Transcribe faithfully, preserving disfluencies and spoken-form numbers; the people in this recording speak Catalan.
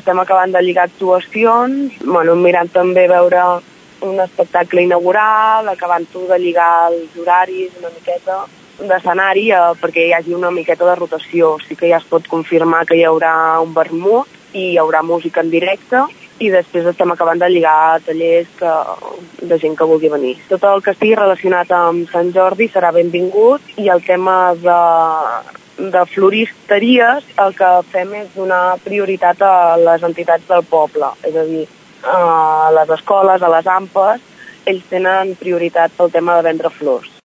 estem acabant de lligar actuacions, bueno, mirant també veure un espectacle inaugural, acabant-ho de lligar els horaris una miqueta d'escenari eh, perquè hi hagi una miqueta de rotació. Sí que ja es pot confirmar que hi haurà un vermut i hi haurà música en directe i després estem acabant de lligar tallers que, de gent que vulgui venir. Tot el que estigui relacionat amb Sant Jordi serà benvingut i el tema de, de floristeries el que fem és donar prioritat a les entitats del poble, és a dir, a les escoles, a les A M P Es, ells tenen prioritat pel tema de vendre flors.